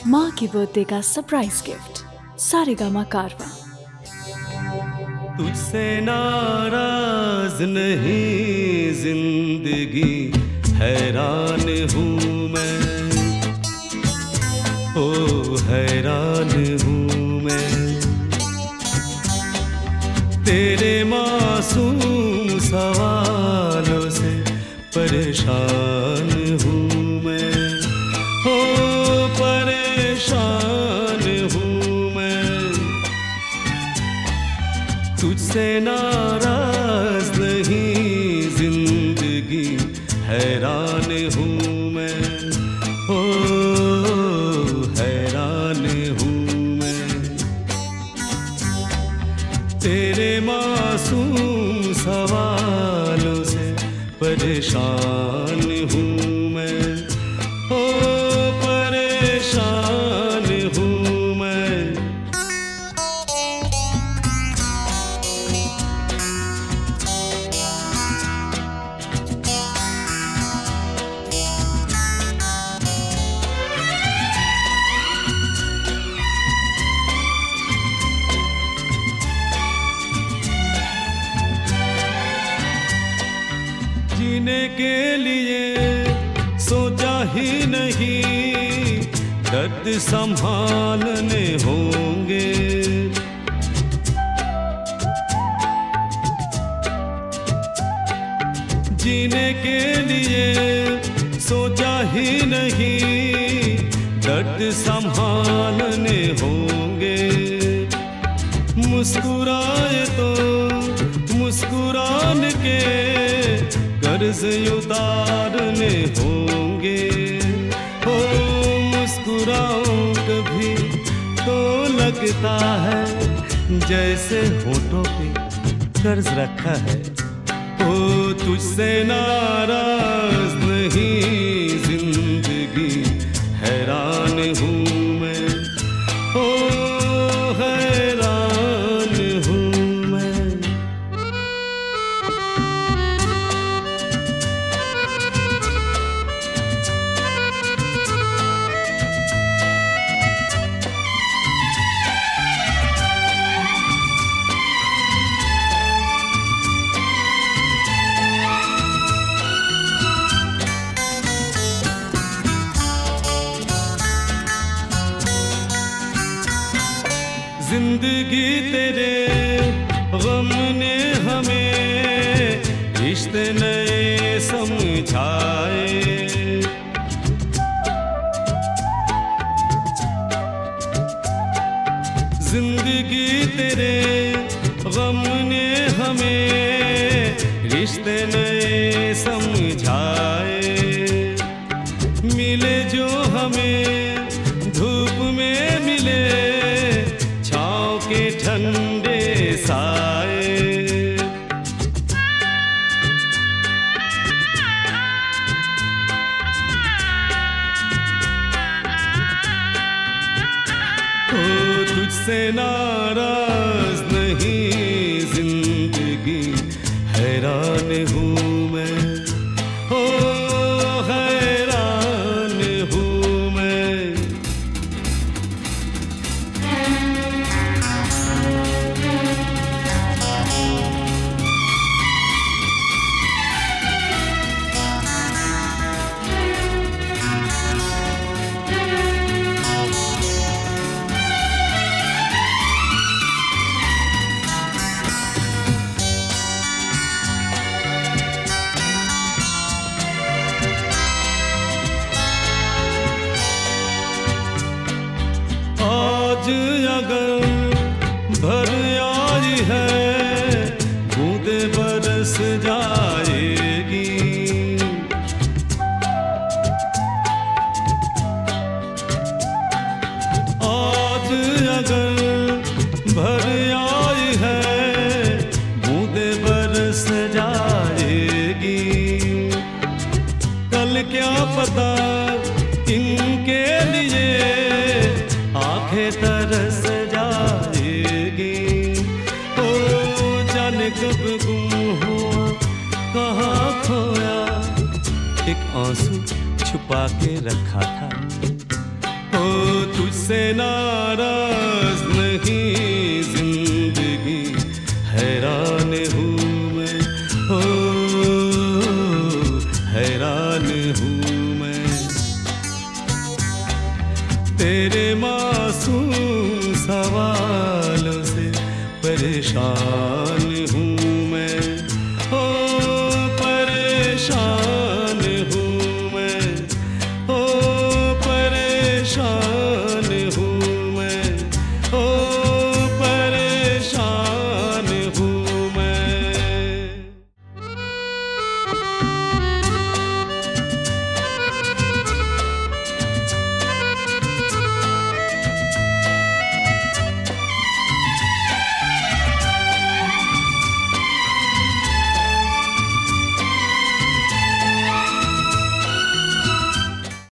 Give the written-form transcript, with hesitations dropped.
माँ की बर्थडे का सरप्राइज गिफ्ट सारेगामा कारवा। तुझसे नाराज नहीं जिंदगी, हैरान हूँ मैं, ओ हैरान हूँ मैं। तेरे मासूम सवालों से परेशान हूँ मैं, ओ परेशान हूँ मैं। तुझसे नाराज नहीं जिंदगी, हैरान हूँ मैं, ओ हैरान हूँ मैं। तेरे मासूम सवालों से परेशान हूँ मैं, ओ परेशान हूँ मैं। जीने के लिए सोचा ही नहीं, दर्द संभालने होंगे। जीने के लिए सोचा ही नहीं, दर्द संभालने होंगे। मुस्कुराए तो मुस्कुराने के कर्ज उतारने होंगे। हो मुस्कुराऊं कभी तो लगता है जैसे होठों पे कर्ज रखा है। ओ तुझसे नाराज नहीं जिंदगी, हैरान हूँ मैं, ओ हैरान हूँ मैं। जिंदगी तेरे गम ने हमें रिश्ते नए समझाए। जिंदगी तेरे गम ने हमें रिश्ते नए समझाए। मिले जो हमें धूप में मिले, छाँव के ठंडे साए। ओ तुझसे नाराज नहीं जिंदगी, हैरान हूँ मैं, ओ हैरान हूँ मैं। आज अगर भर आई है, बूंदे बरस जाएगी। आज अगर भर आई है, बूंदे बरस जाएगी। कल क्या पता इनके लिए आंखें तरस जाएगी। ओ जाने कब गुम हुआ, कहाँ खोया, एक आंसू छुपा के रखा था। ओ मुझसे नाराज नहीं जिंदगी, हैरान हूँ मैं, हो हैरान हूँ मैं। तेरे मासूम सवालों से परेशान हूँ मैं, हो परेशान हूँ मैं, हो परेशान